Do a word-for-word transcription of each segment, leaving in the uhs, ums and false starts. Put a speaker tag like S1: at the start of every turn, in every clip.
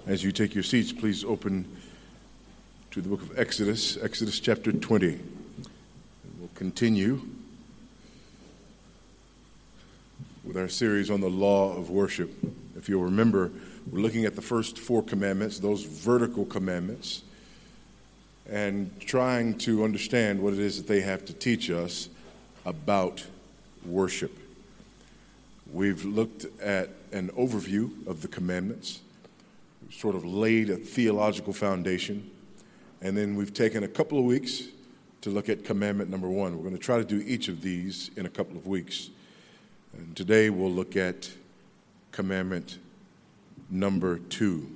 S1: As you take your seats, please open to the book of Exodus, Exodus chapter twenty. We'll continue with our series on the law of worship. If you'll remember, we're looking at the first four commandments, those vertical commandments, and trying to understand what it is that they have to teach us about worship. We've looked at an overview of the commandments, we've sort of laid a theological foundation, and then we've taken a couple of weeks to look at commandment number one. We're going to try to do each of these in a couple of weeks. And today we'll look at commandment number two.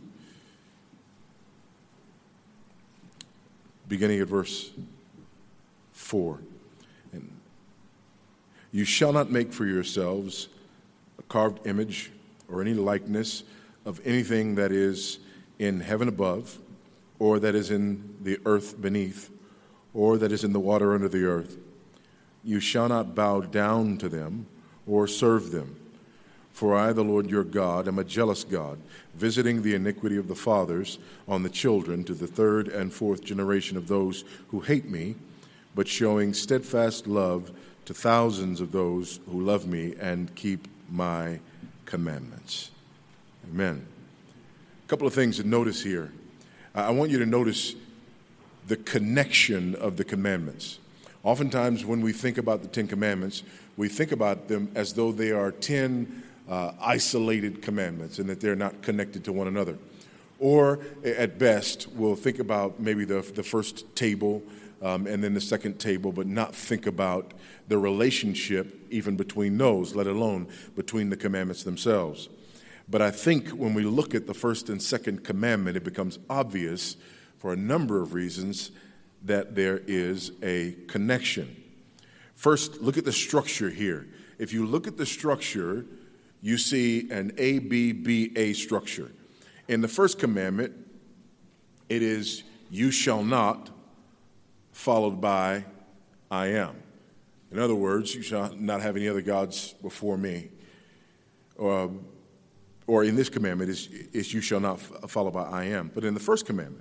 S1: Beginning at verse four. And you shall not make for yourselves a carved image or any likeness of anything that is in heaven above, or that is in the earth beneath, or that is in the water under the earth. You shall not bow down to them or serve them. For I, the Lord your God, am a jealous God, visiting the iniquity of the fathers on the children to the third and fourth generation of those who hate me, but showing steadfast love to thousands of those who love me and keep my commandments. Amen. A couple of things to notice here. I want you to notice the connection of the commandments. Oftentimes when we think about the Ten Commandments, we think about them as though they are ten uh, isolated commandments and that they're not connected to one another. Or at best, we'll think about maybe the, the first table um, and then the second table, but not think about the relationship even between those, let alone between the commandments themselves. But I think when we look at the first and second commandment, it becomes obvious for a number of reasons that there is a connection. First, look at the structure here. If you look at the structure, you see an A B B A structure. In the first commandment, it is you shall not, followed by I am. In other words, you shall not have any other gods before me. Or, or in this commandment, is, is you shall not, followed by I am. But in the first commandment,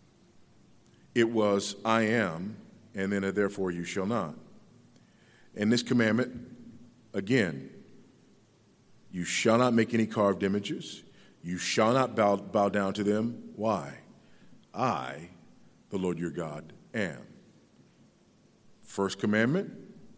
S1: it was I am, and then a therefore you shall not. In this commandment, again, you shall not make any carved images. You shall not bow, bow down to them. Why? I, the Lord your God, am. First commandment,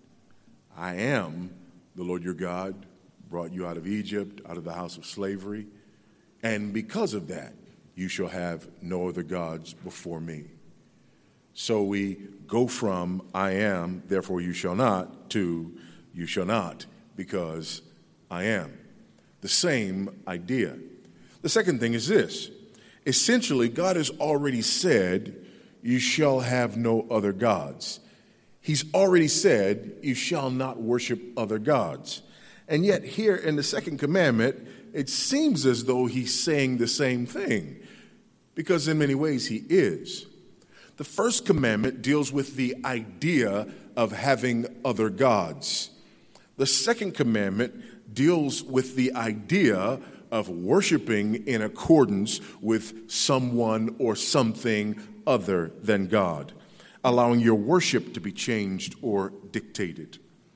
S1: I am the Lord your God, brought you out of Egypt, out of the house of slavery, and because of that, you shall have no other gods before me. So we go from I am, therefore you shall not, to you shall not, because I am. The same idea. The second thing is this. Essentially, God has already said, you shall have no other gods. He's already said, you shall not worship other gods. And yet here in the second commandment, it seems as though he's saying the same thing, because in many ways he is. The first commandment deals with the idea of having other gods. The second commandment deals with the idea of worshiping in accordance with someone or something other than God, allowing your worship to be changed or dictated.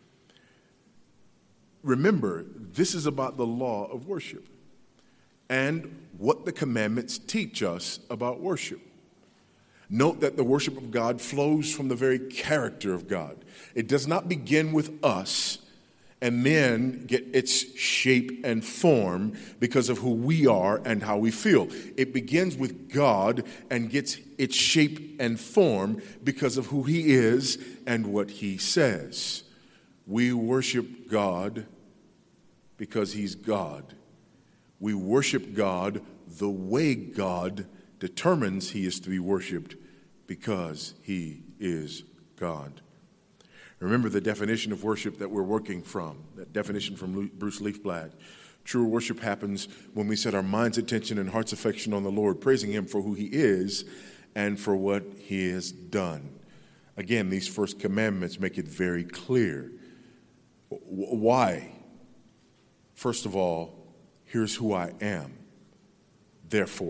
S1: Remember, this is about the law of worship and what the commandments teach us about worship. Note that the worship of God flows from the very character of God. It does not begin with us and then get its shape and form because of who we are and how we feel. It begins with God and gets its shape and form because of who he is and what he says. We worship God because he's God. We worship God the way God determines he is to be worshiped, because he is God. Remember the definition of worship that we're working from, that definition from Bruce Leafblad. True worship happens when we set our mind's attention and heart's affection on the Lord, praising him for who he is and for what he has done. Again, these first commandments make it very clear. Why? First of all, here's who I am. Therefore,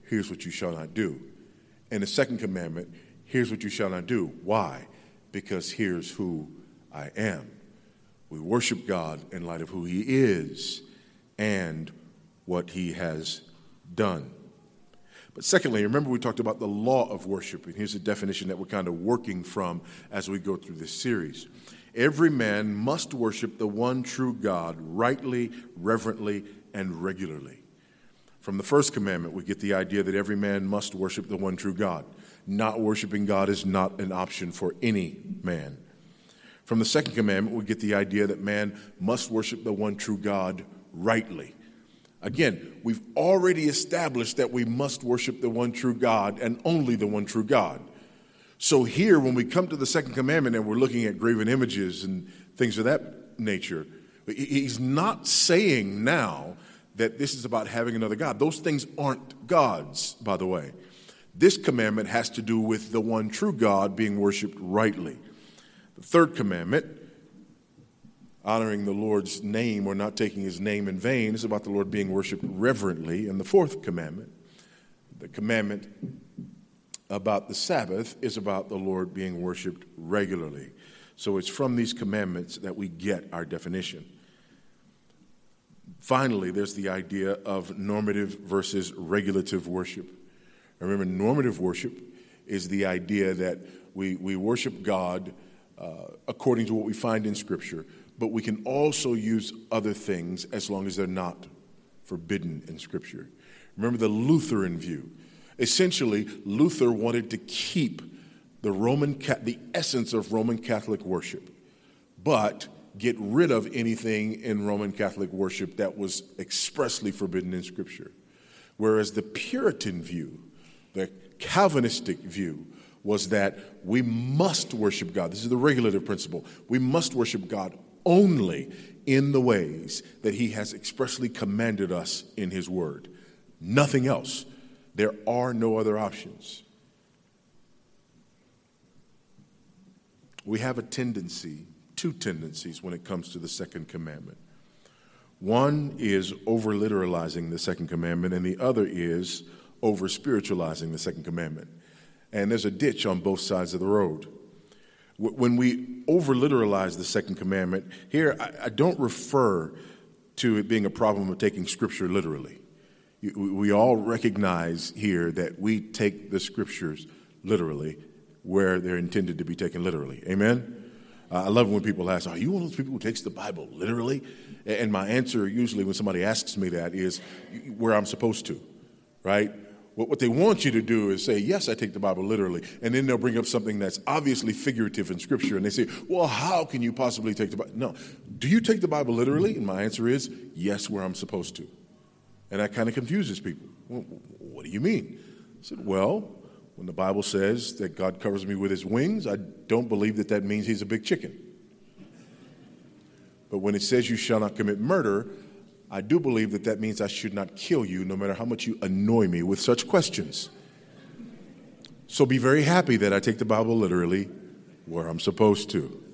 S1: here's what you shall not do. And the second commandment, here's what you shall not do. Why? Because here's who I am. We worship God in light of who he is and what he has done. But secondly, remember we talked about the law of worship, and here's a definition that we're kind of working from as we go through this series. Every man must worship the one true God rightly, reverently, and regularly. From the first commandment, we get the idea that every man must worship the one true God. Not worshiping God is not an option for any man. From the second commandment, we get the idea that man must worship the one true God rightly. Again, we've already established that we must worship the one true God and only the one true God. So here, when we come to the second commandment and we're looking at graven images and things of that nature, he's not saying now that this is about having another God. Those things aren't gods, by the way. This commandment has to do with the one true God being worshiped rightly. The third commandment, honoring the Lord's name or not taking his name in vain, is about the Lord being worshiped reverently. And the fourth commandment, the commandment about the Sabbath, is about the Lord being worshiped regularly. So it's from these commandments that we get our definition. Finally, there's the idea of normative versus regulative worship. Remember, normative worship is the idea that we, we worship God uh, according to what we find in Scripture, but we can also use other things as long as they're not forbidden in Scripture. Remember the Lutheran view. Essentially, Luther wanted to keep the Roman the essence of Roman Catholic worship, but get rid of anything in Roman Catholic worship that was expressly forbidden in Scripture. Whereas the Puritan view, the Calvinistic view, was that we must worship God. This is the regulative principle. We must worship God only in the ways that he has expressly commanded us in his word. Nothing else. There are no other options. We have a tendency, two tendencies when it comes to the second commandment. One is over-literalizing the second commandment, and the other is over-spiritualizing the second commandment. And there's a ditch on both sides of the road. When we over-literalize the second commandment, here I, I don't refer to it being a problem of taking Scripture literally. We all recognize here that we take the Scriptures literally where they're intended to be taken literally. Amen? Uh, I love when people ask, are you one of those people who takes the Bible literally? And my answer usually when somebody asks me that is where I'm supposed to, right? What they want you to do is say, yes, I take the Bible literally. And then they'll bring up something that's obviously figurative in Scripture. And they say, well, how can you possibly take the Bible? No. Do you take the Bible literally? And my answer is, yes, where I'm supposed to. And that kind of confuses people. Well, what do you mean? I said, well, when the Bible says that God covers me with his wings, I don't believe that that means he's a big chicken. But when it says you shall not commit murder, I do believe that that means I should not kill you no matter how much you annoy me with such questions. So be very happy that I take the Bible literally where I'm supposed to.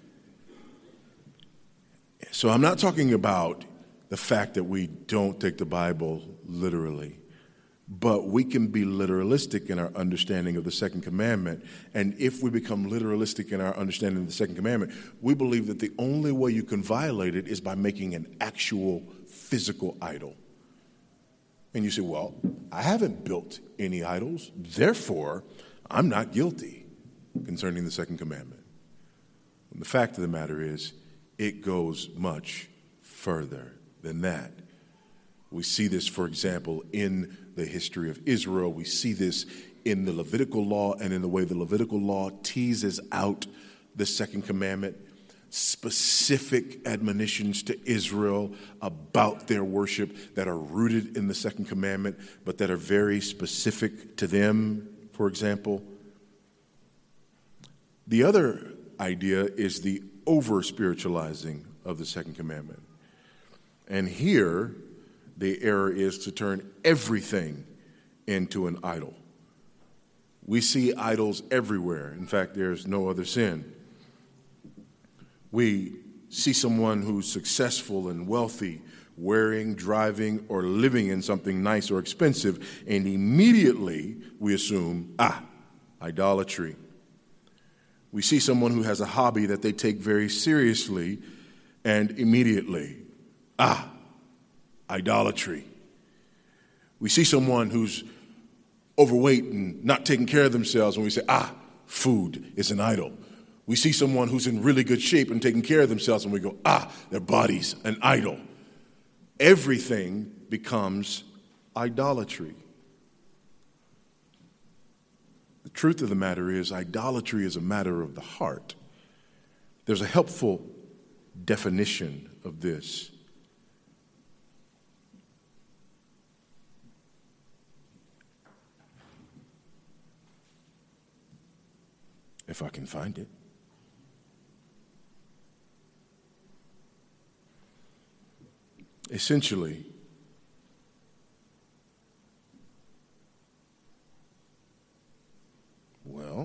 S1: So I'm not talking about the fact that we don't take the Bible literally, but we can be literalistic in our understanding of the second commandment. And if we become literalistic in our understanding of the second commandment, we believe that the only way you can violate it is by making an actual physical idol. And you say, well, I haven't built any idols, therefore I'm not guilty concerning the second commandment. And the fact of the matter is, it goes much further than that. We see this, for example, in the history of Israel. We see this in the Levitical law and in the way the Levitical law teases out the second commandment. Specific admonitions to Israel about their worship that are rooted in the second commandment, but that are very specific to them, for example. The other idea is the over-spiritualizing of the second commandment. And here, the error is to turn everything into an idol. We see idols everywhere. In fact, there's no other sin. We see someone who's successful and wealthy wearing, driving, or living in something nice or expensive, and immediately we assume, ah, idolatry. We see someone who has a hobby that they take very seriously, and immediately, ah, idolatry. We see someone who's overweight and not taking care of themselves, and we say, ah, food is an idol. We see someone who's in really good shape and taking care of themselves, and we go, ah, their body's an idol. Everything becomes idolatry. The truth of the matter is, idolatry is a matter of the heart. There's a helpful definition of this. If I can find it. Essentially, well,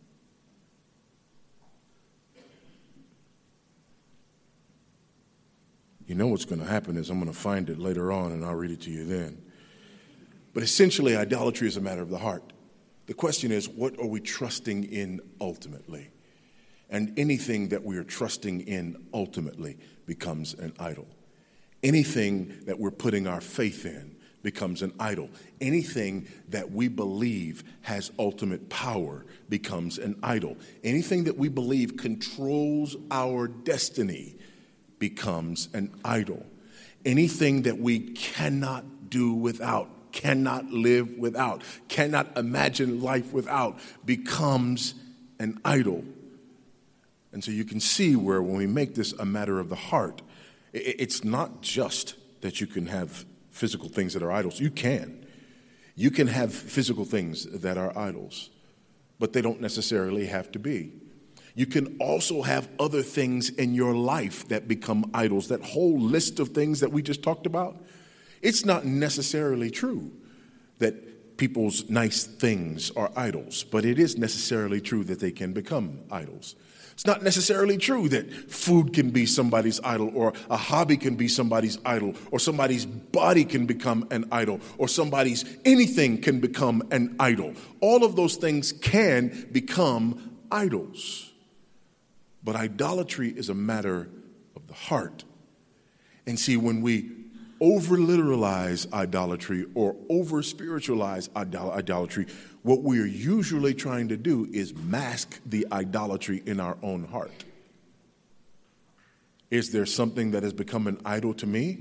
S1: you know what's going to happen is I'm going to find it later on and I'll read it to you then. But essentially, idolatry is a matter of the heart. The question is, what are we trusting in ultimately? And anything that we are trusting in ultimately becomes an idol. Anything that we're putting our faith in becomes an idol. Anything that we believe has ultimate power becomes an idol. Anything that we believe controls our destiny becomes an idol. Anything that we cannot do without, cannot live without, cannot imagine life without becomes an idol. And so you can see where when we make this a matter of the heart, it's not just that you can have physical things that are idols. You can. You can have physical things that are idols, but they don't necessarily have to be. You can also have other things in your life that become idols. That whole list of things that we just talked about, it's not necessarily true that people's nice things are idols, but it is necessarily true that they can become idols. It's not necessarily true that food can be somebody's idol, or a hobby can be somebody's idol, or somebody's body can become an idol, or somebody's anything can become an idol. All of those things can become idols. But idolatry is a matter of the heart. And see, when we over-literalize idolatry or over-spiritualize idol- idolatry, what we are usually trying to do is mask the idolatry in our own heart. Is there something that has become an idol to me?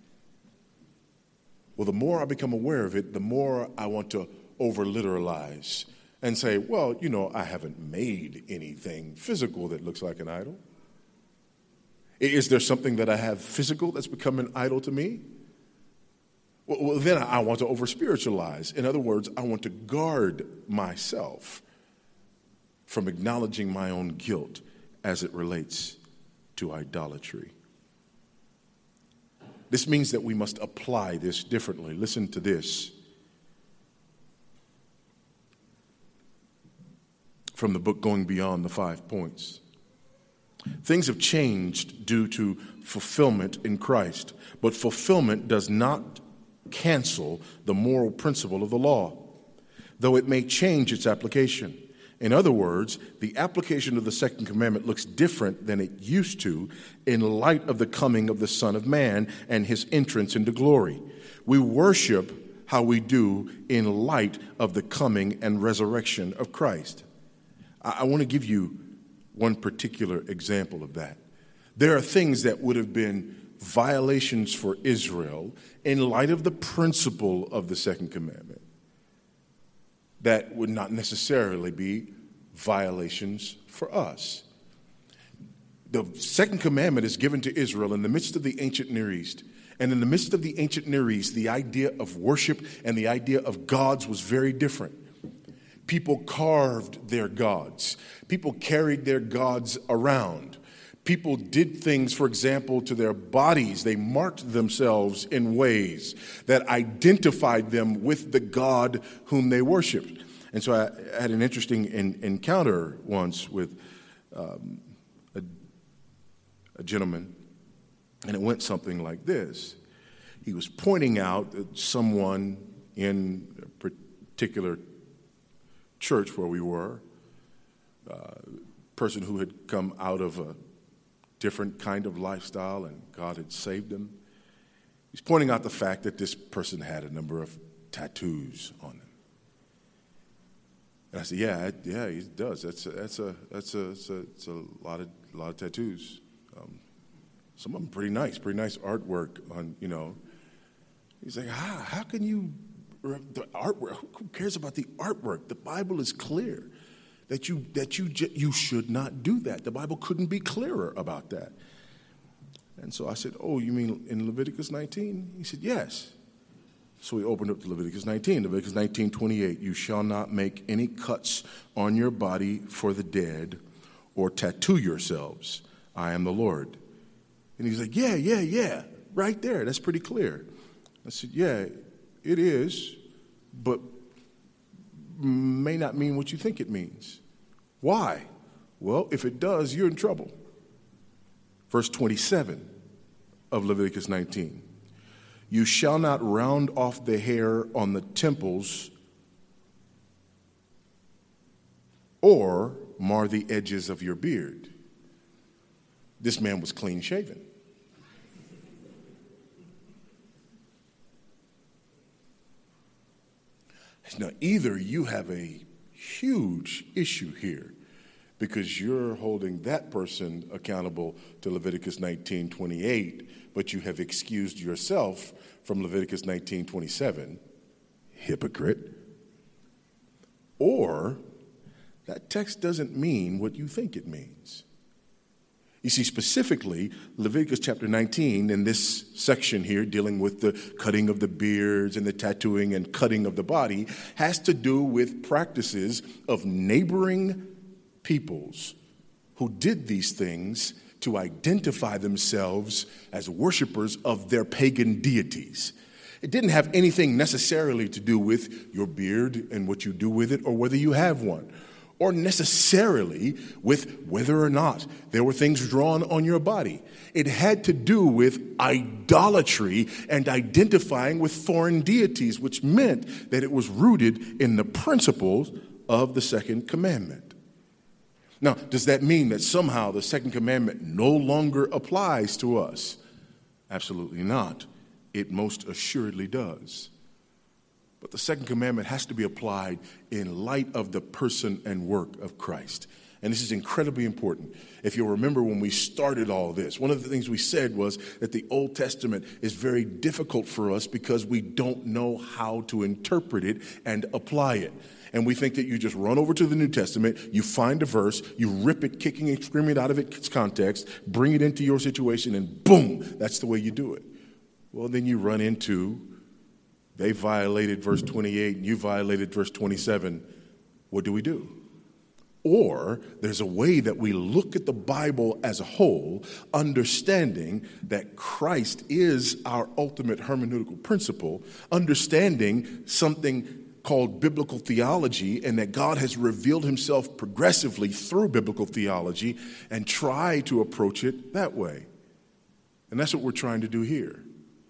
S1: Well, the more I become aware of it, the more I want to over-literalize and say, well, you know, I haven't made anything physical that looks like an idol. Is there something that I have physical that's become an idol to me? Well, well then I want to over-spiritualize. In other words, I want to guard myself from acknowledging my own guilt as it relates to idolatry. This means that we must apply this differently. Listen to this. From the book Going Beyond the Five Points. Things have changed due to fulfillment in Christ, but fulfillment does not cancel the moral principle of the law, though it may change its application. In other words, the application of the second commandment looks different than it used to in light of the coming of the Son of Man and his entrance into glory. We worship how we do in light of the coming and resurrection of Christ. I want to give you one particular example of that. There are things that would have been violations for Israel in light of the principle of the second commandment that would not necessarily be violations for us. The second commandment is given to Israel in the midst of the ancient Near East. And in the midst of the ancient Near East, the idea of worship and the idea of gods was very different. People carved their gods. People carried their gods around. People did things, for example, to their bodies. They marked themselves in ways that identified them with the God whom they worshiped. And so I had an interesting in, encounter once with um, a, a gentleman, and it went something like this. he was pointing out that someone in a particular church where we were, a uh, person who had come out of a different kind of lifestyle and God had saved him. He's pointing out the fact that this person had a number of tattoos on him. And I said, yeah, yeah, he does. That's a, that's a, that's a, it's a, it's a lot of, a lot of tattoos. Um, some of them pretty nice, pretty nice artwork on, you know. He's like, how, how can you, the artwork, who cares about the artwork? The Bible is clear that you, that you, you should not do that. The Bible couldn't be clearer about that. And so I said, oh, you mean in Leviticus nineteen? He said, yes. So we opened up to Leviticus nineteen. Leviticus nineteen twenty-eight, you shall not make any cuts on your body for the dead or tattoo yourselves. I am the Lord. And he's like, yeah, yeah, yeah, right there. That's pretty clear. I said, yeah, it is, but may not mean what you think it means. Why? Well, if it does, you're in trouble. Verse twenty-seven of Leviticus nineteen. You shall not round off the hair on the temples or mar the edges of your beard. This man was clean shaven. Now, either you have a huge issue here because you're holding that person accountable to Leviticus nineteen twenty-eight, but you have excused yourself from Leviticus nineteen twenty-seven, hypocrite. Or that text doesn't mean what you think it means. You see, specifically, Leviticus chapter nineteen, in this section here, dealing with the cutting of the beards and the tattooing and cutting of the body, has to do with practices of neighboring peoples who did these things to identify themselves as worshipers of their pagan deities. It didn't have anything necessarily to do with your beard and what you do with it or whether you have one, or necessarily with whether or not there were things drawn on your body. It had to do with idolatry and identifying with foreign deities, which meant that it was rooted in the principles of the second commandment. Now, does that mean that somehow the second commandment no longer applies to us? Absolutely not. It most assuredly does. But the second commandment has to be applied in light of the person and work of Christ. And this is incredibly important. If you'll remember when we started all this, one of the things we said was that the Old Testament is very difficult for us because we don't know how to interpret it and apply it. And we think that you just run over to the New Testament, you find a verse, you rip it, kicking and screaming it out of its context, bring it into your situation, and boom, that's the way you do it. Well, then you run into, they violated verse twenty-eight, and you violated verse twenty-seven. What do we do? Or there's a way that we look at the Bible as a whole, understanding that Christ is our ultimate hermeneutical principle, understanding something called biblical theology, and that God has revealed himself progressively through biblical theology, and try to approach it that way. And that's what we're trying to do here.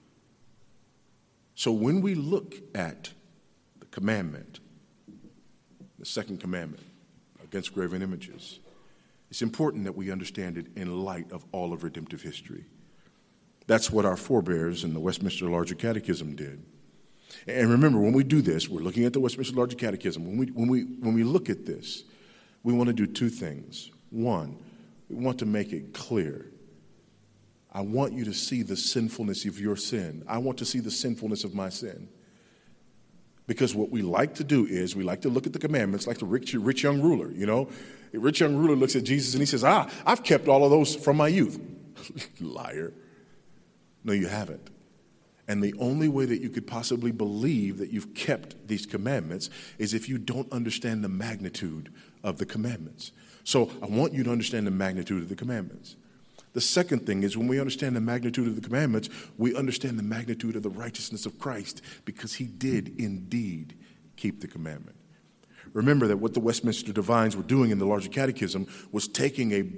S1: So when we look at the commandment, the second commandment against graven images, it's important that we understand it in light of all of redemptive history. That's what our forebears in the Westminster Larger Catechism did. And remember, when we do this, we're looking at the Westminster Larger Catechism. When we, when we, when we look at this, we want to do two things. One, we want to make it clear. I want you to see the sinfulness of your sin. I want to see the sinfulness of my sin. Because what we like to do is we like to look at the commandments like the rich, rich young ruler, you know. The rich young ruler looks at Jesus and he says, ah, I've kept all of those from my youth. Liar. No, you haven't. And the only way that you could possibly believe that you've kept these commandments is if you don't understand the magnitude of the commandments. So I want you to understand the magnitude of the commandments. The second thing is when we understand the magnitude of the commandments, we understand the magnitude of the righteousness of Christ because he did indeed keep the commandment. Remember that what the Westminster Divines were doing in the Larger Catechism was taking a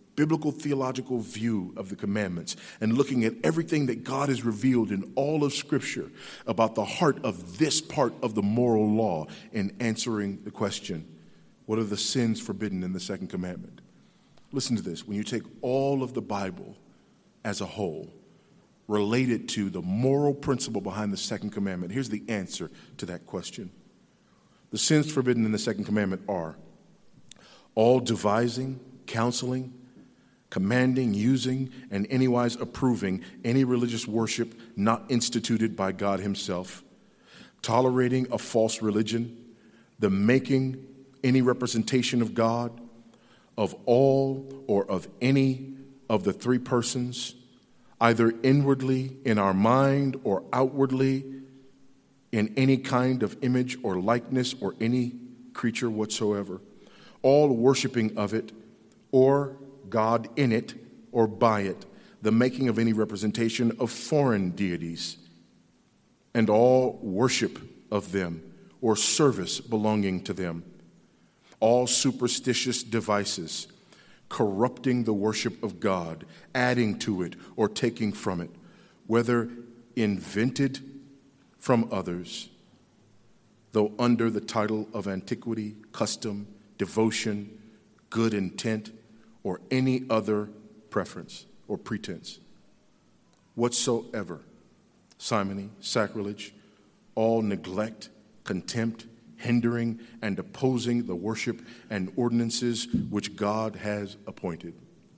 S1: biblical theological view of the commandments and looking at everything that God has revealed in all of Scripture about the heart of this part of the moral law and answering the question, what are the sins forbidden in the second commandment? Listen to this. When you take all of the Bible as a whole, related to the moral principle behind the second commandment, here's the answer to that question. The sins forbidden in the second commandment are all devising, counseling, commanding, using, and anywise approving any religious worship not instituted by God himself, tolerating a false religion, the making any representation of God, of all or of any of the three persons, either inwardly in our mind or outwardly in any kind of image or likeness or any creature whatsoever, all worshiping of it or God in it or by it, the making of any representation of foreign deities, and all worship of them or service belonging to them, all superstitious devices, corrupting the worship of God, adding to it or taking from it, whether invented from others, though under the title of antiquity, custom, devotion, good intent, or any other preference or pretense, whatsoever, simony, sacrilege, all neglect, contempt, hindering and opposing the worship and ordinances which God has appointed.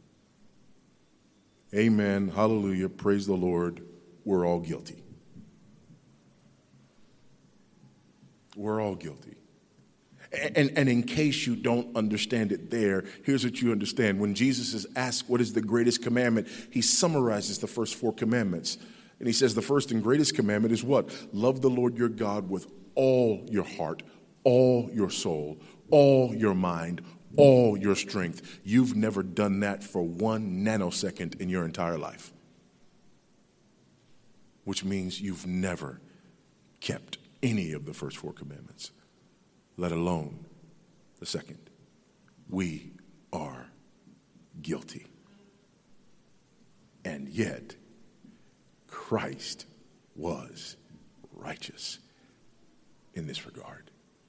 S1: Amen. Hallelujah. Praise the Lord. We're all guilty. We're all guilty. And, and in case you don't understand it there, here's what you understand. When Jesus is asked what is the greatest commandment, he summarizes the first four commandments. And he says the first and greatest commandment is what? Love the Lord your God with all your heart, all your soul, all your mind, all your strength. You've never done that for one nanosecond in your entire life, which means you've never kept any of the first four commandments, let alone the second. We are guilty. And yet, Christ was righteous in this regard.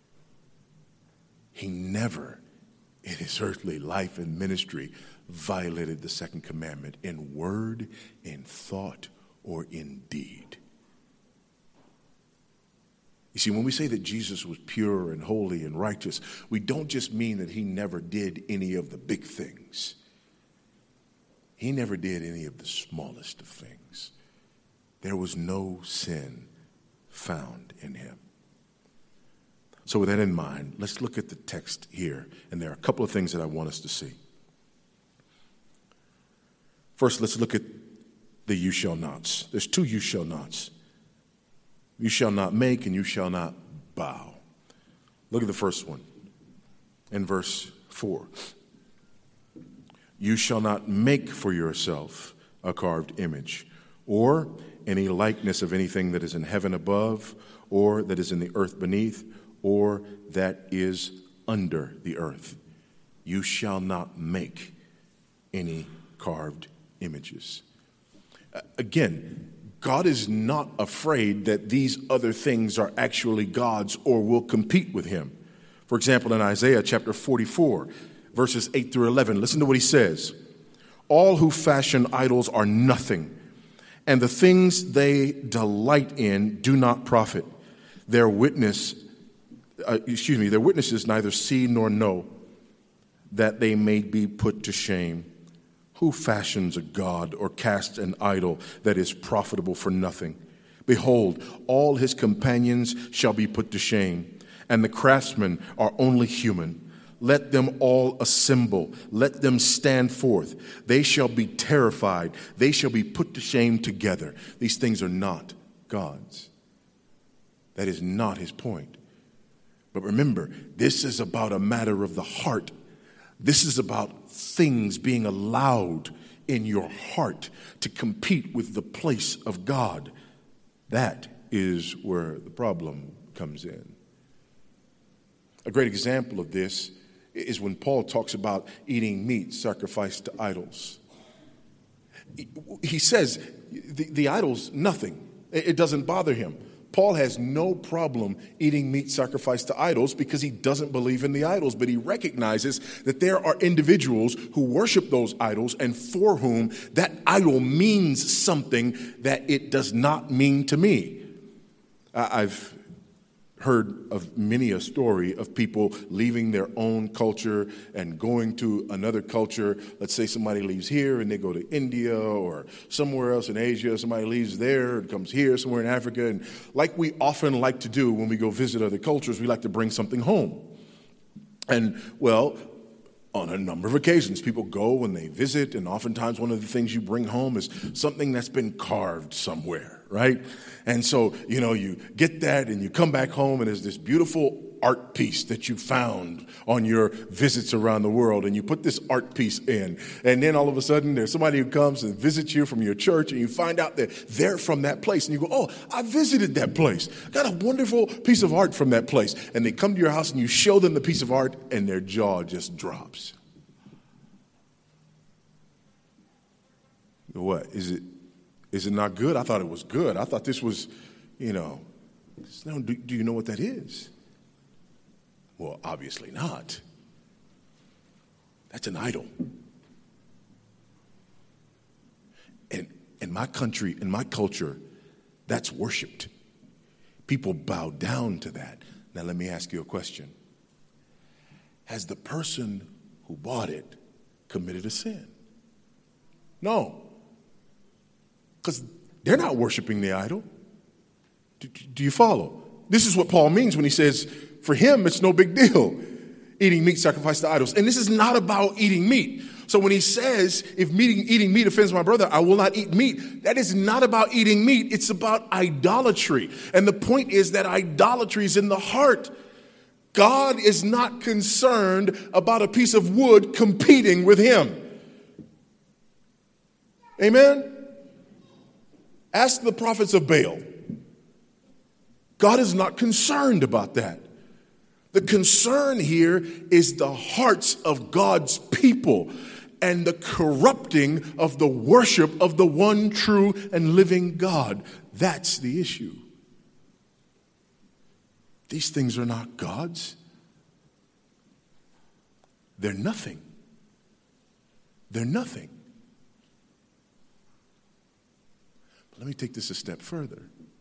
S1: He never, in his earthly life and ministry, violated the second commandment in word, in thought, or in deed. You see, when we say that Jesus was pure and holy and righteous, we don't just mean that he never did any of the big things. He never did any of the smallest of things. There was no sin found in him. So with that in mind, let's look at the text here. And there are a couple of things that I want us to see. First, let's look at the you shall nots. There's two you shall nots. You shall not make and you shall not bow. Look at the first one in verse four. You shall not make for yourself a carved image or any likeness of anything that is in heaven above or that is in the earth beneath or that is under the earth. You shall not make any carved images. Uh, again, God is not afraid that these other things are actually God's or will compete with him. For example, in Isaiah chapter forty-four, verses eight through eleven, listen to what he says. All who fashion idols are nothing, and the things they delight in do not profit. Their witness Uh, excuse me, their witnesses neither see nor know, that they may be put to shame. Who fashions a god or casts an idol that is profitable for nothing? Behold, all his companions shall be put to shame, and the craftsmen are only human. Let them all assemble. Let them stand forth. They shall be terrified. They shall be put to shame together. These things are not God's. That is not his point. But remember, this is about a matter of the heart. This is about things being allowed in your heart to compete with the place of God. That is where the problem comes in. A great example of this is when Paul talks about eating meat sacrificed to idols. He says the, the idols, nothing. It doesn't bother him. Paul has no problem eating meat sacrificed to idols because he doesn't believe in the idols, but he recognizes that there are individuals who worship those idols and for whom that idol means something that it does not mean to me. I've heard of many a story of people leaving their own culture and going to another culture. Let's say somebody leaves here and they go to India or somewhere else in Asia. Somebody leaves there and comes here, somewhere in Africa. And like we often like to do when we go visit other cultures, we like to bring something home. And, well, on a number of occasions, people go and they visit, and oftentimes one of the things you bring home is something that's been carved somewhere, right? And so, you know, you get that and you come back home and there's this beautiful art piece that you found on your visits around the world, and you put this art piece in, and then all of a sudden there's somebody who comes and visits you from your church, and you find out that they're from that place, and you go, oh, I visited that place. Got a wonderful piece of art from that place. And they come to your house and you show them the piece of art and their jaw just drops. What? Is it is it not good? I thought it was good. I thought this was, you know, do, do you know what that is? Well, obviously not. That's an idol. And in my country, in my culture, that's worshiped. People bow down to that. Now let me ask you a question. Has the person who bought it committed a sin? No. Because they're not worshiping the idol. Do, do you follow? This is what Paul means when he says, for him, it's no big deal eating meat sacrificed to idols. And this is not about eating meat. So when he says, if meeting, eating meat offends my brother, I will not eat meat, that is not about eating meat. It's about idolatry. And the point is that idolatry is in the heart. God is not concerned about a piece of wood competing with him. Amen? Ask the prophets of Baal. God is not concerned about that. The concern here is the hearts of God's people and the corrupting of the worship of the one true and living God. That's the issue. These things are not gods. They're nothing. They're nothing. But let me take this a step further.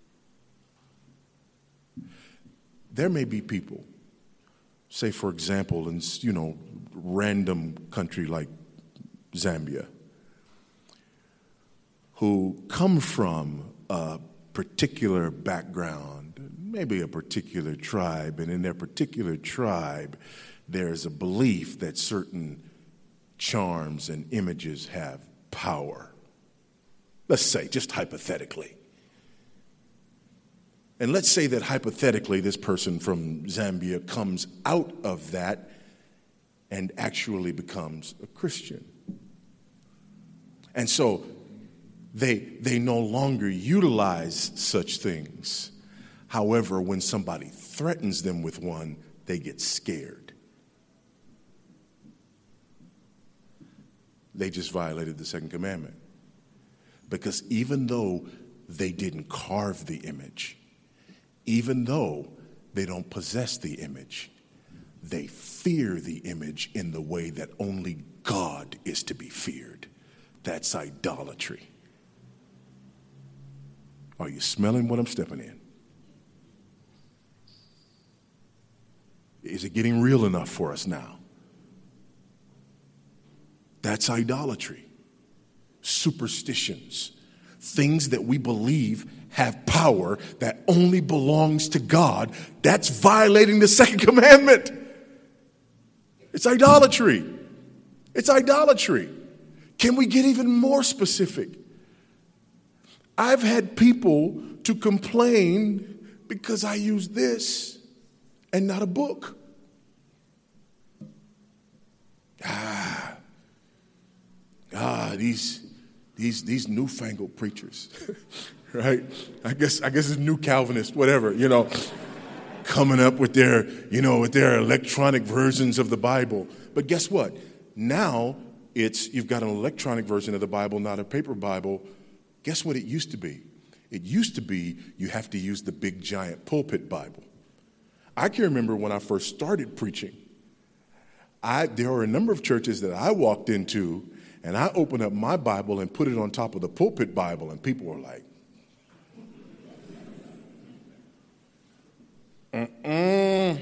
S1: There may be people, say for example, in, you know, random country like Zambia, who come from a particular background, maybe a particular tribe, and in their particular tribe, there's a belief that certain charms and images have power. Let's say, just hypothetically. And let's say that hypothetically this person from Zambia comes out of that and actually becomes a Christian. And so they, they no longer utilize such things. However, when somebody threatens them with one, they get scared. They just violated the second commandment. Because even though they didn't carve the image, even though they don't possess the image, they fear the image in the way that only God is to be feared. That's idolatry. Are you smelling what I'm stepping in? Is it getting real enough for us now? That's idolatry. Superstitions. Things that we believe have power that only belongs to God. That's violating the second commandment. It's idolatry. It's idolatry. Can we get even more specific? I've had people to complain because I use this and not a book. Ah, ah, these these these newfangled preachers, right? I guess I guess it's new Calvinist, whatever, you know. coming up with their, you know, with their electronic versions of the Bible. But guess what? Now it's, you've got an electronic version of the Bible, not a paper Bible. Guess what it used to be? It used to be you have to use the big giant pulpit Bible. I can remember when I first started preaching, I, there were a number of churches that I walked into, and I opened up my Bible and put it on top of the pulpit Bible, and people were like, Mm-mm.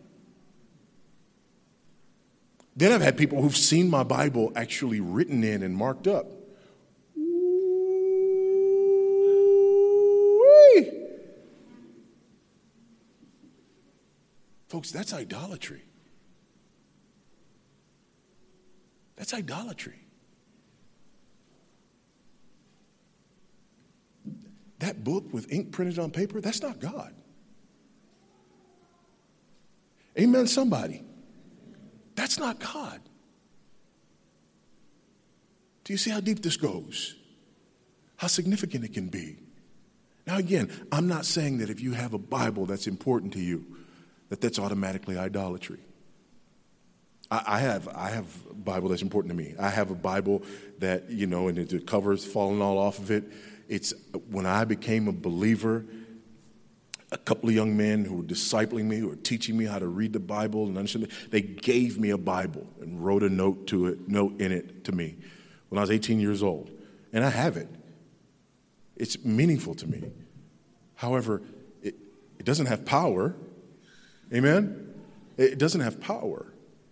S1: Then I've had people who've seen my Bible actually written in and marked up. Ooh-wee. Folks, that's idolatry. That's idolatry. That book with ink printed on paper, that's not God. Amen, somebody. That's not God. Do you see how deep this goes? How significant it can be? Now, again, I'm not saying that if you have a Bible that's important to you, that that's automatically idolatry. I, I have I have a Bible that's important to me. I have a Bible that, you know, and the cover's falling all off of it. It's when I became a believer, a couple of young men who were discipling me, who were teaching me how to read the Bible and understand it, they gave me a Bible and wrote a note to it, note in it to me when I was eighteen years old. And I have it. It's meaningful to me. However, it, it doesn't have power. Amen? It doesn't have power.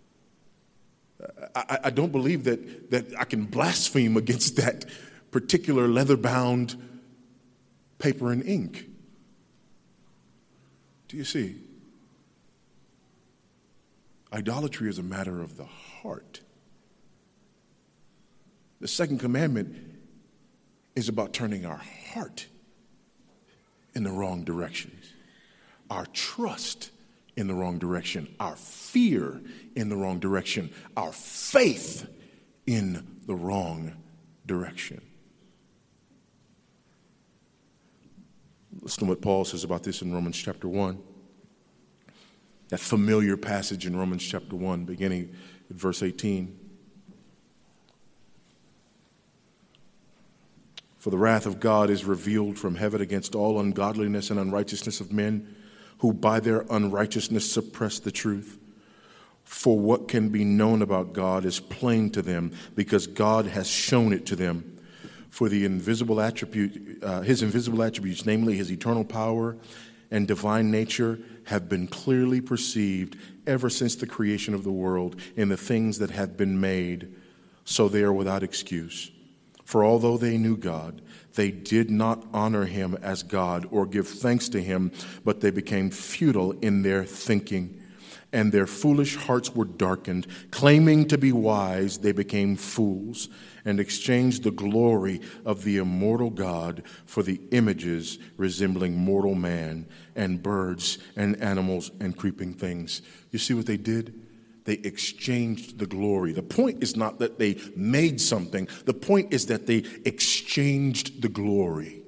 S1: I, I don't believe that, that I can blaspheme against that particular leather-bound paper and ink. Do you see? Idolatry is a matter of the heart. The second commandment is about turning our heart in the wrong direction, our trust in the wrong direction, our fear in the wrong direction, our faith in the wrong direction. Listen to what Paul says about this in Romans chapter one. That familiar passage in Romans chapter one, beginning at verse eighteen. For the wrath of God is revealed from heaven against all ungodliness and unrighteousness of men, who by their unrighteousness suppress the truth. For what can be known about God is plain to them, because God has shown it to them. For the invisible attribute, uh, his invisible attributes, namely his eternal power and divine nature, have been clearly perceived ever since the creation of the world in the things that have been made, so they are without excuse. For although they knew God, they did not honor him as God or give thanks to him, but they became futile in their thinking, and their foolish hearts were darkened. Claiming to be wise, they became fools and exchanged the glory of the immortal God for the images resembling mortal man and birds and animals and creeping things. You see what they did? They exchanged the glory. The point is not that they made something. The point is that they exchanged the glory.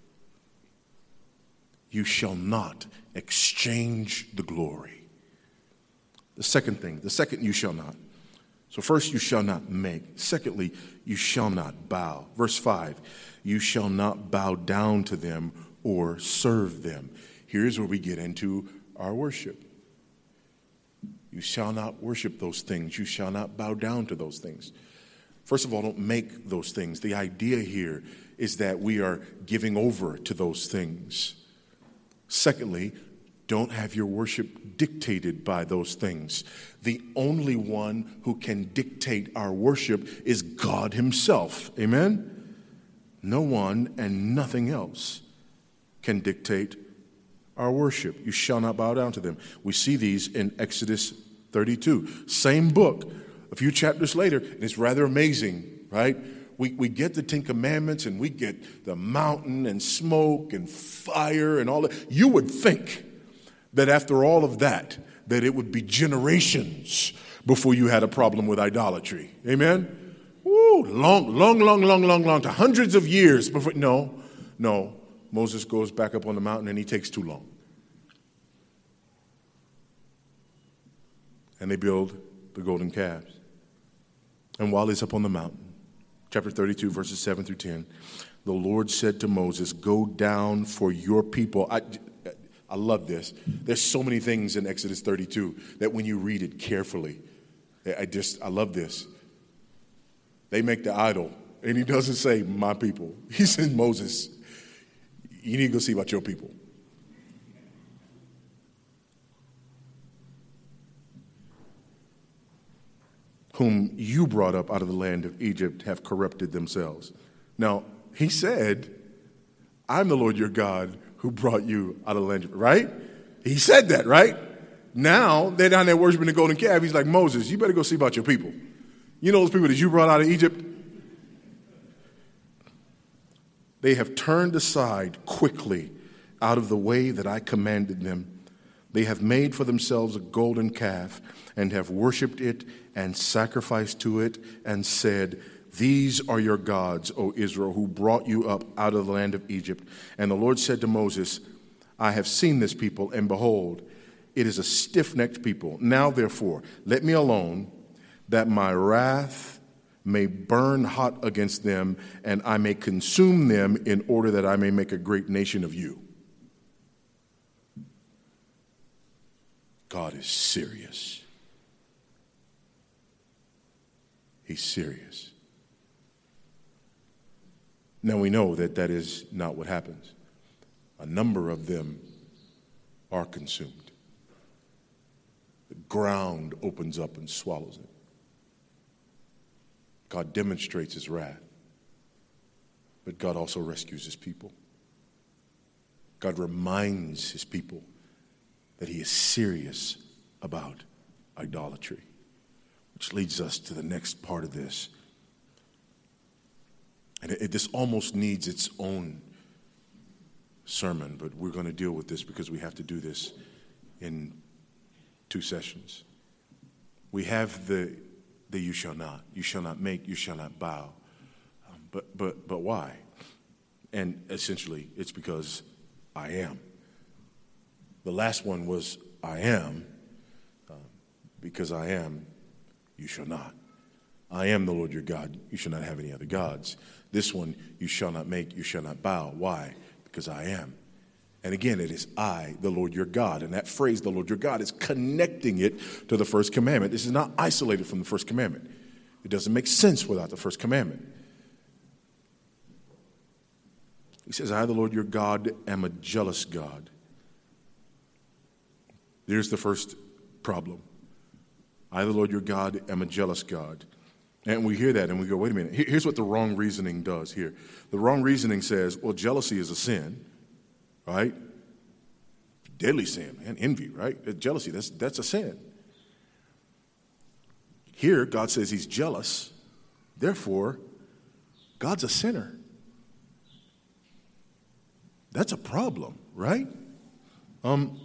S1: You shall not exchange the glory. The second thing, the second you shall not. So first, you shall not make. Secondly, you shall not bow. Verse five, you shall not bow down to them or serve them. Here's where we get into our worship. You shall not worship those things. You shall not bow down to those things. First of all, don't make those things. The idea here is that we are giving over to those things. Secondly, don't have your worship dictated by those things. The only one who can dictate our worship is God himself. Amen? No one and nothing else can dictate our worship. You shall not bow down to them. We see these in Exodus thirty-two. Same book, a few chapters later, and it's rather amazing, right? We, we get the Ten Commandments and we get the mountain and smoke and fire and all that. You would think that after all of that, that it would be generations before you had a problem with idolatry. Amen? Woo, long, long, long, long, long, long, to hundreds of years before. No, no. Moses goes back up on the mountain and he takes too long. and they build the golden calves. And while he's up on the mountain, chapter thirty-two, verses seven through ten, the Lord said to Moses, go down for your people. I, I love this. There's so many things in Exodus thirty-two that when you read it carefully, I just, I love this. They make the idol, and he doesn't say, my people. He says, Moses, you need to go see about your people. Whom you brought up out of the land of Egypt have corrupted themselves. Now, he said, I'm the Lord your God who brought you out of the land, right? He said that, right? Now, they're down there worshiping the golden calf. He's like, Moses, you better go see about your people. You know those people that you brought out of Egypt? They have turned aside quickly out of the way that I commanded them. They have made for themselves a golden calf and have worshipped it and sacrificed to it and said, these are your gods, O Israel, who brought you up out of the land of Egypt. And the Lord said to Moses, I have seen this people, and behold, it is a stiff-necked people. Now, therefore, let me alone, that my wrath may burn hot against them, and I may consume them in order that I may make a great nation of you. God is serious. He's serious. Now we know that that is not what happens. A number of them are consumed. The ground opens up and swallows it. God demonstrates his wrath, but God also rescues his people. God reminds his people that he is serious about idolatry, which leads us to the next part of this. And it, it, this almost needs its own sermon, but we're going to deal with this because we have to do this in two sessions. We have the the you shall not, you shall not make, you shall not bow. Um, but but but why? And essentially, it's because I am. The last one was I am, uh, because I am, you shall not. I am the Lord your God, you shall not have any other gods. This one, you shall not make, you shall not bow. Why? Because I am. And again, it is I, the Lord your God. And that phrase, the Lord your God, is connecting it to the first commandment. This is not isolated from the first commandment. It doesn't make sense without the first commandment. He says, I, the Lord your God, am a jealous God. There's the first problem. I, the Lord your God, am a jealous God. And we hear that and we go, wait a minute. Here's what the wrong reasoning does here. The wrong reasoning says, well, jealousy is a sin, right? Deadly sin, and envy, right? Jealousy, that's, that's a sin. Here, God says he's jealous. Therefore, God's a sinner. That's a problem, right? Um,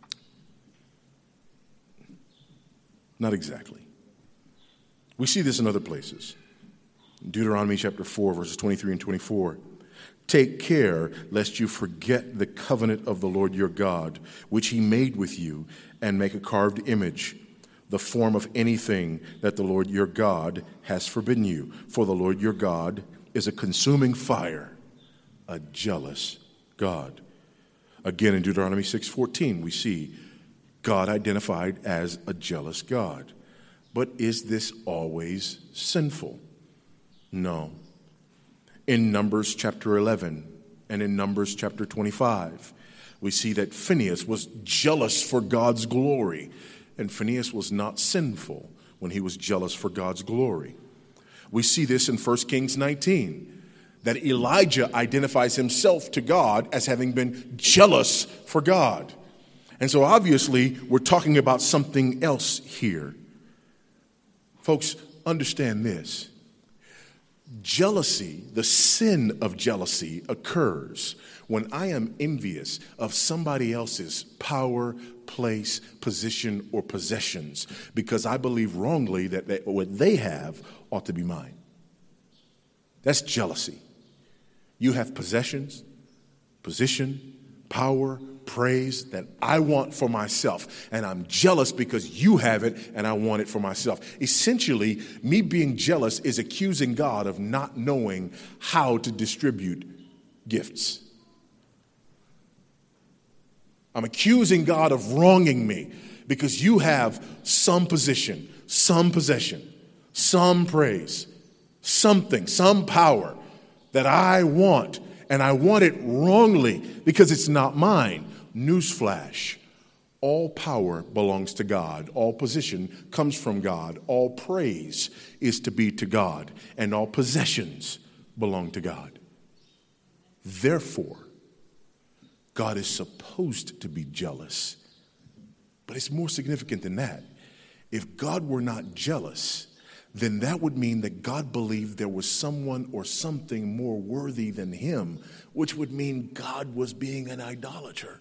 S1: not exactly. We see this in other places. Deuteronomy chapter four, verses twenty-three and twenty-four. Take care lest you forget the covenant of the Lord your God, which he made with you, and make a carved image, the form of anything that the Lord your God has forbidden you. For the Lord your God is a consuming fire, a jealous God. Again, in Deuteronomy six fourteen, we see God identified as a jealous God. But is this always sinful? No. In Numbers chapter eleven and in Numbers chapter twenty-five, we see that Phinehas was jealous for God's glory. And Phinehas was not sinful when he was jealous for God's glory. We see this in First Kings nineteen, that Elijah identifies himself to God as having been jealous for God. And so obviously we're talking about something else here. Folks, understand this. Jealousy, the sin of jealousy, occurs when I am envious of somebody else's power, place, position, or possessions because I believe wrongly that they, what they have ought to be mine. That's jealousy. You have possessions, position, power, praise that I want for myself. And I'm jealous because you have it and I want it for myself. Essentially, me being jealous is accusing God of not knowing how to distribute gifts. I'm accusing God of wronging me because you have some position, some possession, some praise, something, some power that I want, and I want it wrongly because it's not mine. Newsflash, all power belongs to God. All position comes from God. All praise is to be to God, and all possessions belong to God. Therefore, God is supposed to be jealous. But it's more significant than that. If God were not jealous, then that would mean that God believed there was someone or something more worthy than him, which would mean God was being an idolater.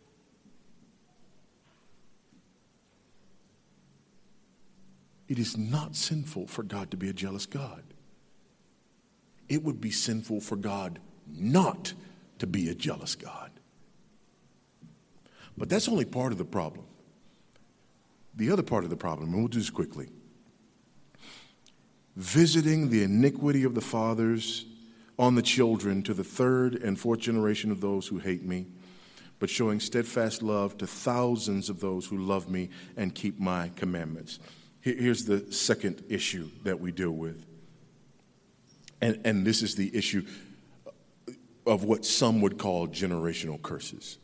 S1: It is not sinful for God to be a jealous God. It would be sinful for God not to be a jealous God. But that's only part of the problem. The other part of the problem, and we'll do this quickly. Visiting the iniquity of the fathers on the children to the third and fourth generation of those who hate me, but showing steadfast love to thousands of those who love me and keep my commandments. Here's the second issue that we deal with. And, and this is the issue of what some would call generational curses.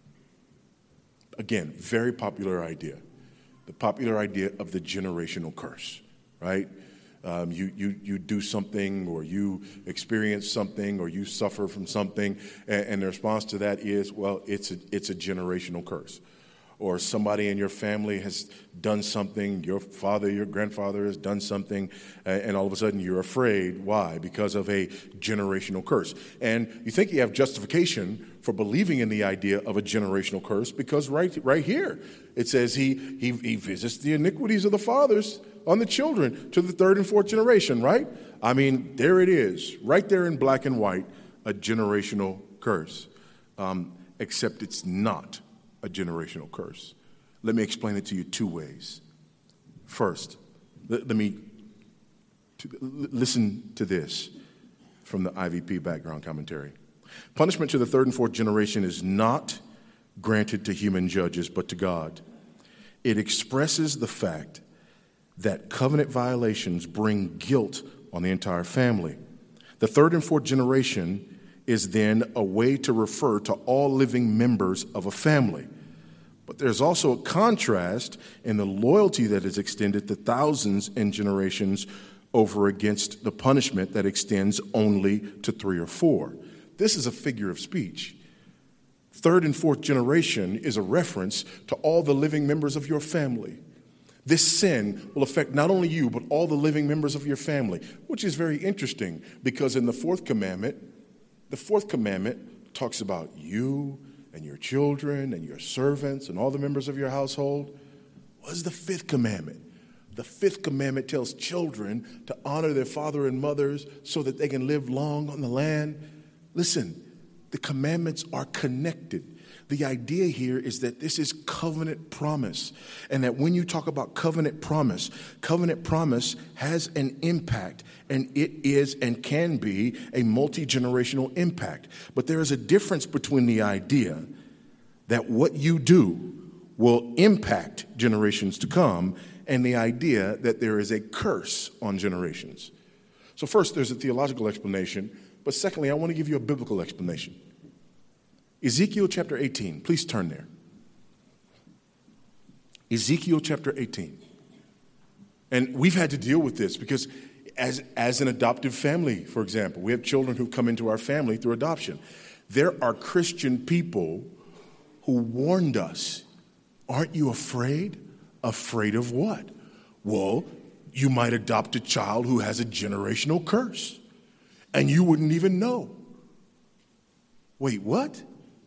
S1: Again, very popular idea. The popular idea of the generational curse, right? Um, you, you, you do something, or you experience something, or you suffer from something, and, and the response to that is, well, it's a, it's a generational curse. Or somebody in your family has done something, your father, your grandfather has done something, and all of a sudden you're afraid. Why? Because of a generational curse. And you think you have justification for believing in the idea of a generational curse, because right right here it says he, he, he visits the iniquities of the fathers on the children to the third and fourth generation, right? I mean, there it is, right there in black and white, a generational curse, um, except it's not a generational curse. Let me explain it to you two ways. First, let, let me to, listen to this from the I V P background commentary. Punishment to the third and fourth generation is not granted to human judges, but to God. It expresses the fact that covenant violations bring guilt on the entire family. The third and fourth generation is then a way to refer to all living members of a family. But there's also a contrast in the loyalty that is extended to thousands and generations over against the punishment that extends only to three or four. This is a figure of speech. Third and fourth generation is a reference to all the living members of your family. This sin will affect not only you, but all the living members of your family, which is very interesting because in the fourth commandment, the fourth commandment talks about you and your children and your servants and all the members of your household. What is the fifth commandment? The fifth commandment tells children to honor their father and mothers so that they can live long on the land. Listen, the commandments are connected. The idea here is that this is covenant promise, and that when you talk about covenant promise, covenant promise has an impact, and it is and can be a multi-generational impact. But there is a difference between the idea that what you do will impact generations to come and the idea that there is a curse on generations. So first, there's a theological explanation, but secondly, I want to give you a biblical explanation. Ezekiel chapter eighteen. Please turn there. Ezekiel chapter eighteen. And we've had to deal with this because as, as an adoptive family, for example, we have children who've come into our family through adoption. There are Christian people who warned us, aren't you afraid? Afraid of what? Well, you might adopt a child who has a generational curse, and you wouldn't even know. Wait, what?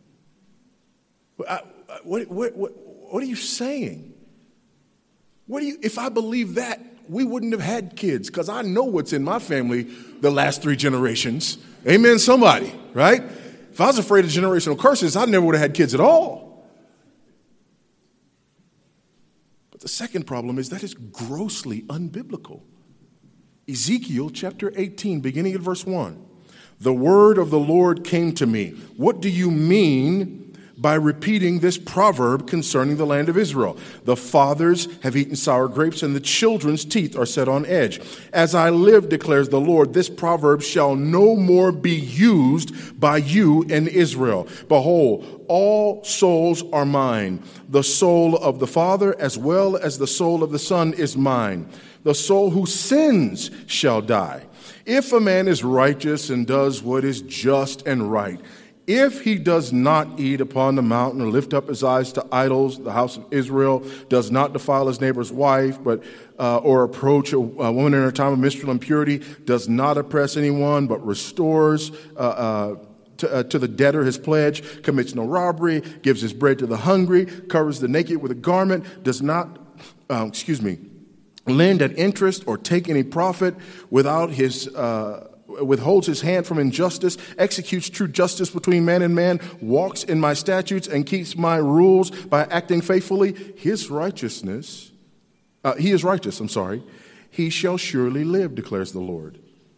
S1: I, what, what, what, what are you saying? What do you? If I believe that, we wouldn't have had kids because I know what's in my family the last three generations. Amen, somebody, right? If I was afraid of generational curses, I never would have had kids at all. But the second problem is that it's grossly unbiblical. Ezekiel chapter eighteen, beginning at verse one. The word of the Lord came to me. What do you mean by repeating this proverb concerning the land of Israel? The fathers have eaten sour grapes, and the children's teeth are set on edge. As I live, declares the Lord, this proverb shall no more be used by you in Israel. Behold, all souls are mine. The soul of the Father as well as the soul of the Son is mine. The soul who sins shall die. If a man is righteous and does what is just and right, if he does not eat upon the mountain or lift up his eyes to idols, the house of Israel, does not defile his neighbor's wife, but uh, or approach a, a woman in her time of menstrual impurity, does not oppress anyone, but restores uh, uh, to, uh, to the debtor his pledge, commits no robbery, gives his bread to the hungry, covers the naked with a garment, does not, uh, excuse me, lend at interest or take any profit without his uh, withholds his hand from injustice, executes true justice between man and man, walks in my statutes and keeps my rules by acting faithfully, his righteousness, uh, he is righteous, I'm sorry, he shall surely live, declares the Lord.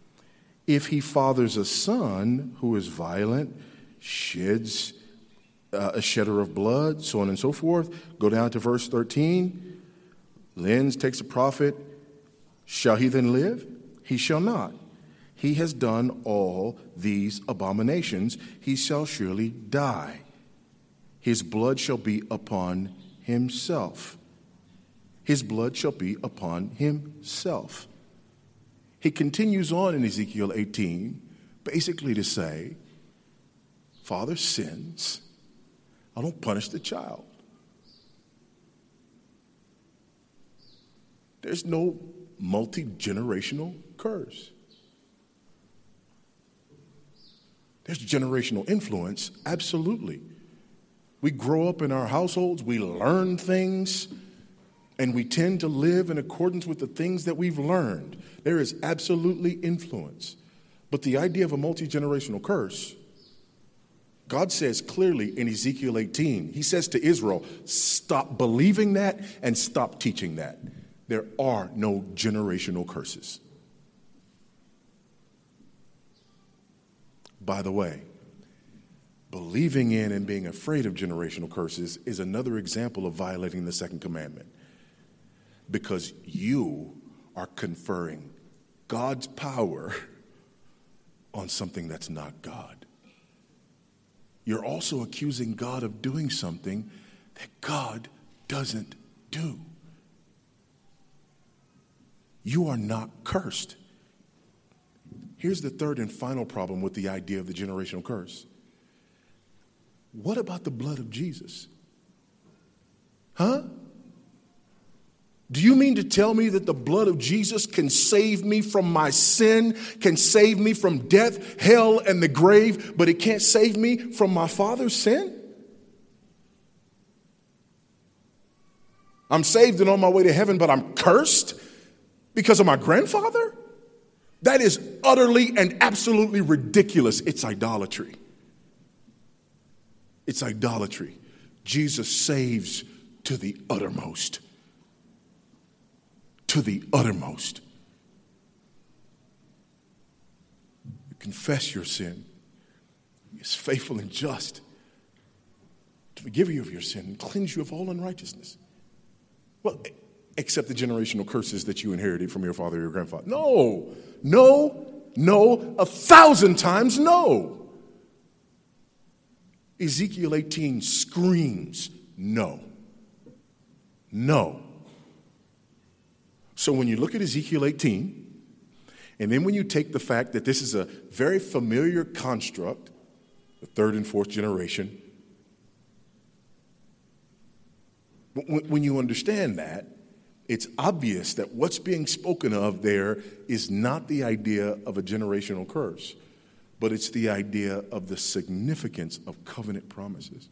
S1: If he fathers a son who is violent, sheds uh, a shedder of blood, so on and so forth, go down to verse thirteen, lends, takes a profit, shall he then live? He shall not. He has done all these abominations. He shall surely die. His blood shall be upon himself. His blood shall be upon himself. He continues on in Ezekiel eighteen, basically to say, father sins, I don't punish the child. There's no multi-generational curse. There's generational influence, absolutely. We grow up in our households, we learn things, and we tend to live in accordance with the things that we've learned. There is absolutely influence. But the idea of a multi-generational curse, God says clearly in Ezekiel eighteen, he says to Israel, stop believing that and stop teaching that. There are no generational curses. By the way, believing in and being afraid of generational curses is another example of violating the second commandment, because you are conferring God's power on something that's not God. You're also accusing God of doing something that God doesn't do. You are not cursed. Here's the third and final problem with the idea of the generational curse. What about the blood of Jesus? Huh? Do you mean to tell me that the blood of Jesus can save me from my sin, can save me from death, hell, and the grave, but it can't save me from my father's sin? I'm saved and on my way to heaven, but I'm cursed because of my grandfather? That is utterly and absolutely ridiculous. It's idolatry. It's idolatry. Jesus saves to the uttermost. To the uttermost. You confess your sin. He is faithful and just to forgive you of your sin and cleanse you of all unrighteousness. Well, except the generational curses that you inherited from your father or your grandfather. No, no, no, a thousand times no. Ezekiel eighteen screams no. No. So when you look at Ezekiel eighteen, and then when you take the fact that this is a very familiar construct, the third and fourth generation, when you understand that, it's obvious that what's being spoken of there is not the idea of a generational curse, but it's the idea of the significance of covenant promises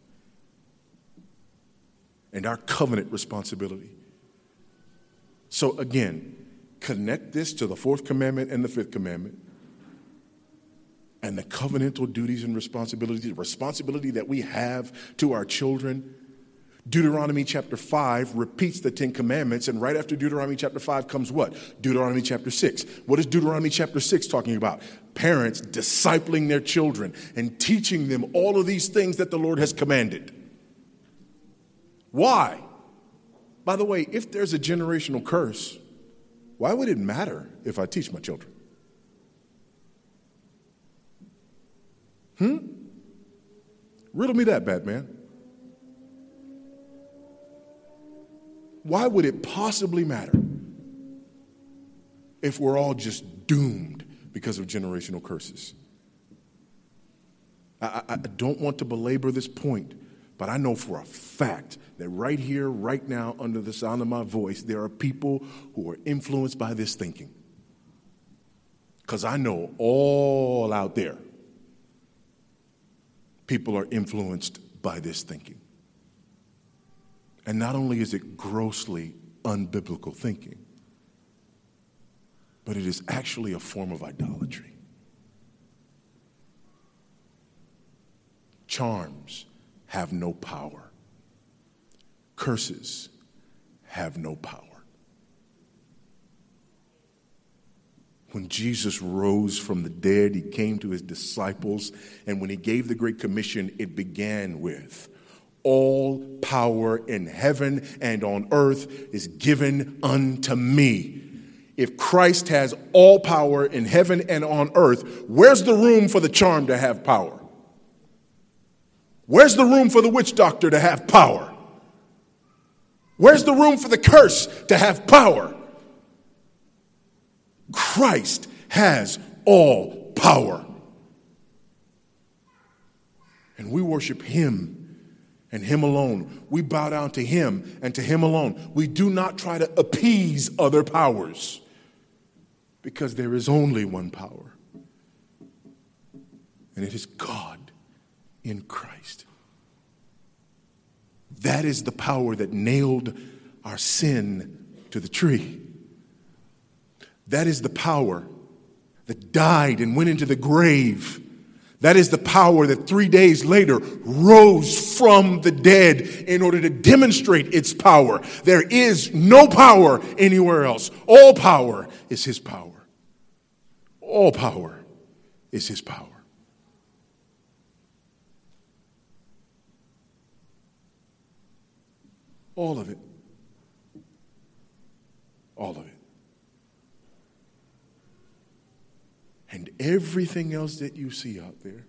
S1: and our covenant responsibility. So again, connect this to the fourth commandment and the fifth commandment, and the covenantal duties and responsibilities, the responsibility that we have to our children. Deuteronomy chapter five repeats the Ten Commandments, and right after Deuteronomy chapter five comes what? Deuteronomy chapter six. What is Deuteronomy chapter six talking about? Parents discipling their children and teaching them all of these things that the Lord has commanded. Why? By the way, if there's a generational curse, why would it matter if I teach my children? Hmm? Riddle me that, Batman. Why would it possibly matter if we're all just doomed because of generational curses? I, I, I don't want to belabor this point, but I know for a fact that right here, right now, under the sound of my voice, there are people who are influenced by this thinking. Because I know all out there, people are influenced by this thinking. And not only is it grossly unbiblical thinking, but it is actually a form of idolatry. Charms have no power. Curses have no power. When Jesus rose from the dead, he came to his disciples, and when he gave the Great Commission, it began with, all power in heaven and on earth is given unto me. If Christ has all power in heaven and on earth, where's the room for the charm to have power? Where's the room for the witch doctor to have power? Where's the room for the curse to have power? Christ has all power. And we worship him and him alone. We bow down to him and to him alone. We do not try to appease other powers, because there is only one power, and it is God in Christ. That is the power that nailed our sin to the tree. That is the power that died and went into the grave. That is the power that three days later rose from the dead in order to demonstrate its power. There is no power anywhere else. All power is his power. All power is his power. All of it. All of it. And everything else that you see out there,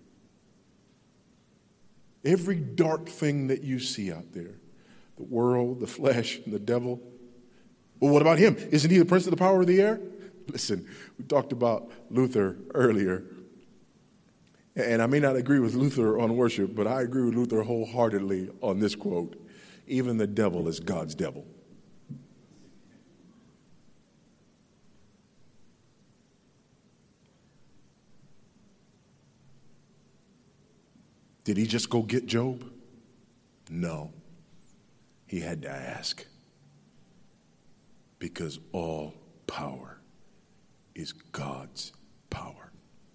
S1: every dark thing that you see out there, the world, the flesh, and the devil, well, what about him? Isn't he the prince of the power of the air? Listen, we talked about Luther earlier, and I may not agree with Luther on worship, but I agree with Luther wholeheartedly on this quote: even the devil is God's devil. Did he just go get Job? No. He had to ask. Because all power is God's power.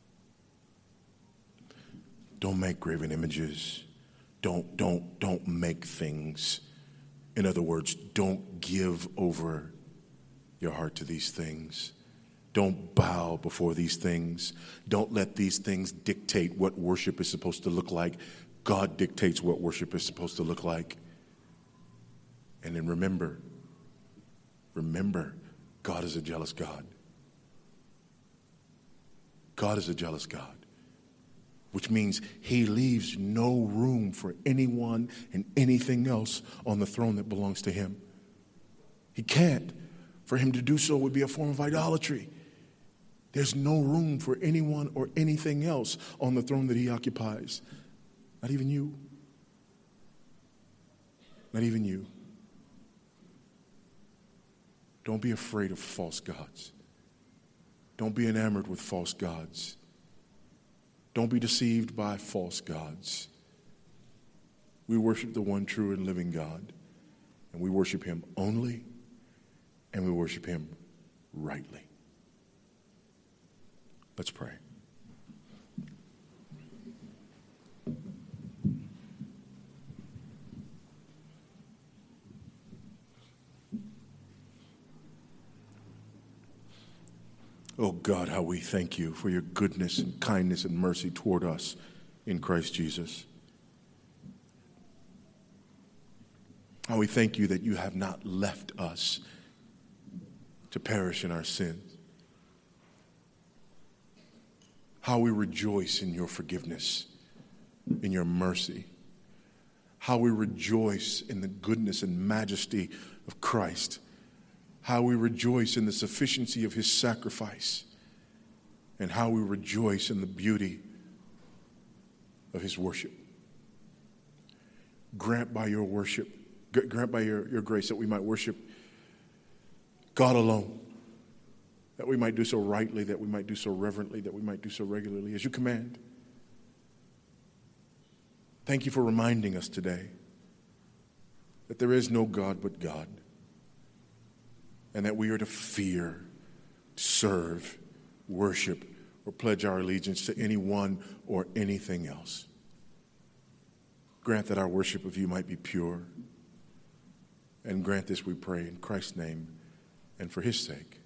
S1: Don't make graven images. Don't, don't, don't make things. In other words, don't give over your heart to these things. Don't bow before these things. Don't let these things dictate what worship is supposed to look like. God dictates what worship is supposed to look like. And then remember, remember, God is a jealous God. God is a jealous God, which means he leaves no room for anyone and anything else on the throne that belongs to him. He can't. For him to do so would be a form of idolatry. There's no room for anyone or anything else on the throne that he occupies. Not even you. Not even you. Don't be afraid of false gods. Don't be enamored with false gods. Don't be deceived by false gods. We worship the one true and living God, and we worship him only, and we worship him rightly. Let's pray. Oh God, how we thank you for your goodness and kindness and mercy toward us in Christ Jesus. How we thank you that you have not left us to perish in our sins. How we rejoice in your forgiveness, in your mercy. How we rejoice in the goodness and majesty of Christ. How we rejoice in the sufficiency of his sacrifice. And how we rejoice in the beauty of his worship. Grant by your worship, grant by your, your grace that we might worship God alone. That we might do so rightly, that we might do so reverently, that we might do so regularly as you command. Thank you for reminding us today that there is no God but God, and that we are to fear, serve, worship, or pledge our allegiance to anyone or anything else. Grant that our worship of you might be pure, and grant this, we pray, in Christ's name and for his sake.